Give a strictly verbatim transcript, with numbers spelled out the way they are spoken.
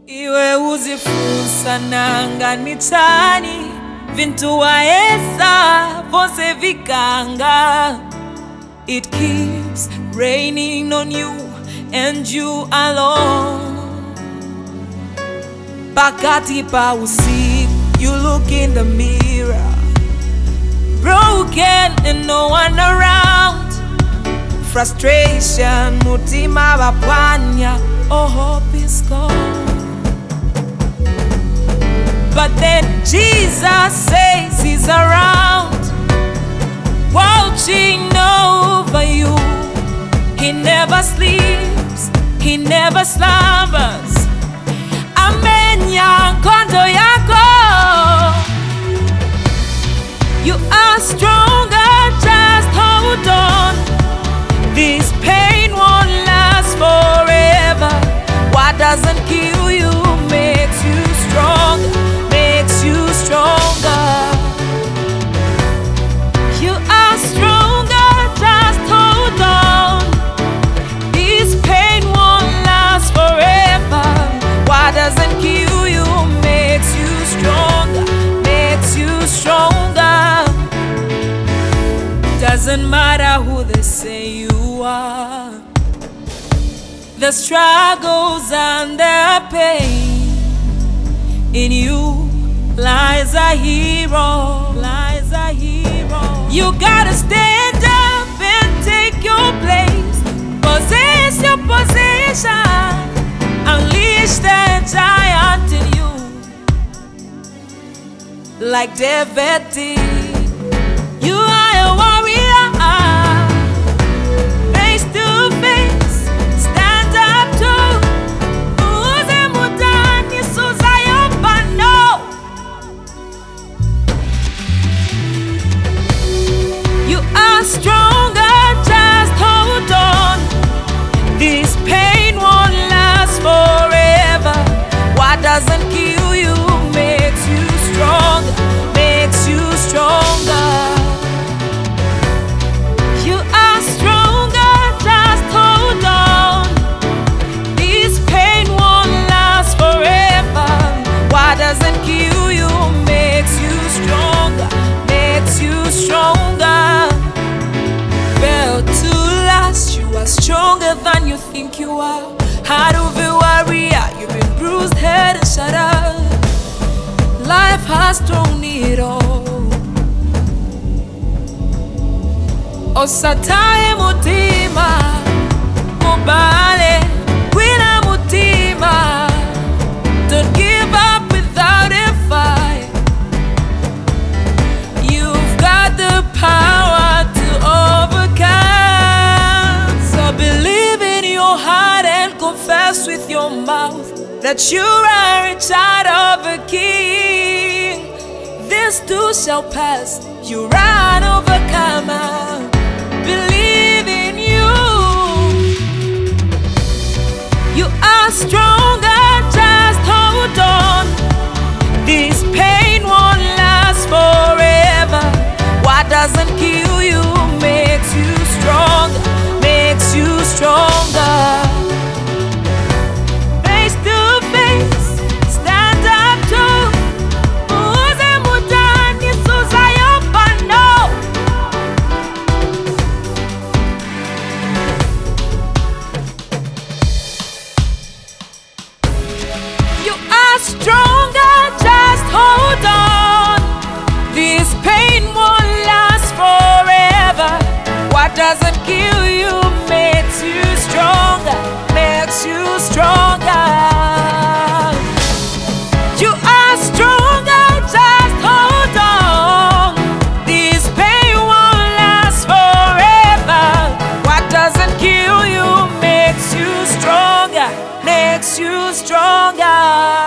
Iwe uzifunsa nanga nitani vintu waesa vose vikanga. It keeps raining on you and you alone. Pakati pa usiku, you look in the mirror, broken and no one around. Frustration, mutima wapwanya, oh hope is gone. But then Jesus says he's around, watching over you. He never sleeps, he never slumbers. Amenya kondo yako. You are stronger, just hold on. This pain won't last forever. What doesn't kill you makes you stronger, makes you stronger. You are stronger, just hold on. This pain won't last forever. What doesn't kill you makes you stronger, makes you stronger. Doesn't matter who they say you are, the struggles and the pain, in you lies a hero, lies a hero. You gotta stand up and take your place, possess your position, unleash the giant in you, like David did. You are a warrior, face to face, stand up to uze mutani suzayo pano. You are stronger, just hold on. This pain won't last forever. What doesn't kill you makes you stronger, makes you stronger. You are stronger, just hold on. This pain won't last forever. What doesn't kill you makes you stronger, makes you stronger. Built to last, you are stronger than you think you are. Heart of a warrior, you've been bruised, head and shattered. Life has thrown it all. Osataye mutima, mubale, wina mutima. Don't give up without a fight. You've got the power to overcome. So believe in your heart and confess with your mouth that you are a child of a king. This too shall pass, you are an overcomer. Believe in you. You are stronger, just hold on. This pain won't last forever. What doesn't kill you makes you stronger, makes you stronger. Face to face, stand up to uze mutani suzayo pano. You are stronger, just hold on. This pain won't last forever. What doesn't kill you makes you stronger, makes you stronger. You are stronger, just hold on. This pain won't last forever. What doesn't kill you makes you stronger, makes you stronger.